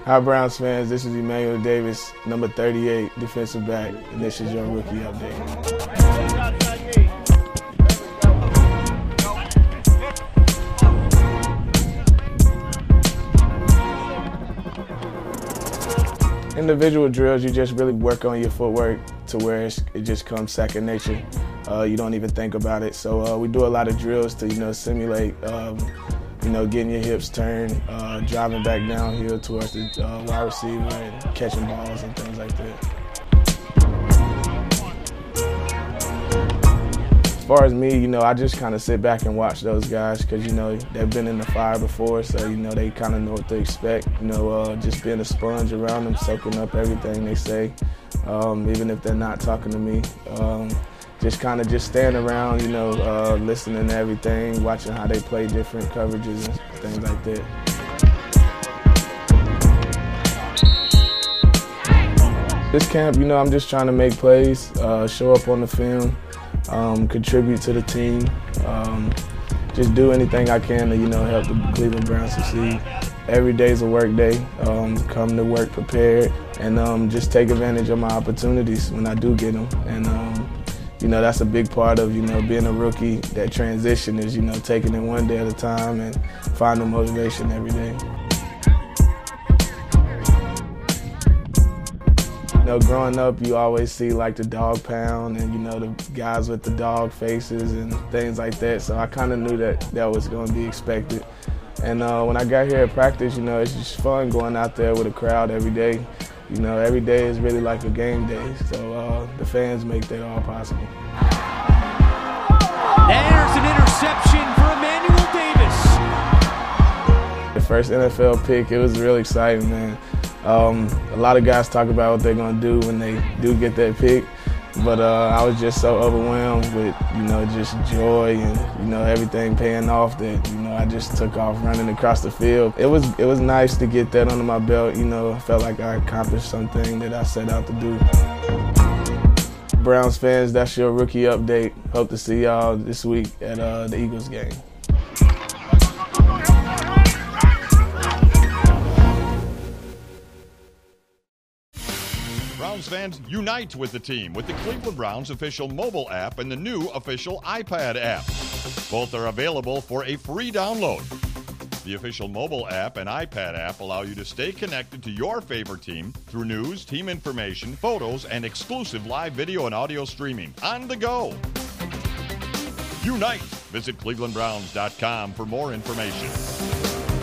Hi Browns fans, this is Emmanuel Davis, number 38, defensive back, and this is your rookie update. Individual drills, you just really work on your footwork to where it just comes second nature. You don't even think about it. So we do a lot of drills to, simulate, getting your hips turned, driving back downhill towards the wide receiver and catching balls and things like that. As far as me, I just kind of sit back and watch those guys because, they've been in the fire before, so, they kind of know what to expect. Just being a sponge around them, soaking up everything they say, even if they're not talking to me. Just staying around, listening to everything, watching how they play different coverages and things like that. This camp, I'm just trying to make plays, show up on the film, contribute to the team, just do anything I can to, help the Cleveland Browns succeed. Every day's a work day. Come to work prepared and just take advantage of my opportunities when I do get them. And that's a big part of, being a rookie. That transition is, taking it one day at a time and finding motivation every day. Growing up, you always see like the dog pound and, the guys with the dog faces and things like that. So I kind of knew that was going to be expected. And when I got here at practice, it's just fun going out there with a crowd every day. Every day is really like a game day, so the fans make that all possible. There's an interception for Emmanuel Davis. The first NFL pick, it was really exciting, man. A lot of guys talk about what they're going to do when they do get that pick, but I was just so overwhelmed with, just joy and, everything paying off that, I just took off running across the field. It was nice to get that under my belt, I felt like I accomplished something that I set out to do. Browns fans, that's your rookie update. Hope to see y'all this week at the Eagles game. Browns fans, unite with the team with the Cleveland Browns official mobile app and the new official iPad app. Both are available for a free download. The official mobile app and iPad app allow you to stay connected to your favorite team through news, team information, photos, and exclusive live video and audio streaming on the go. Unite! Visit clevelandbrowns.com for more information.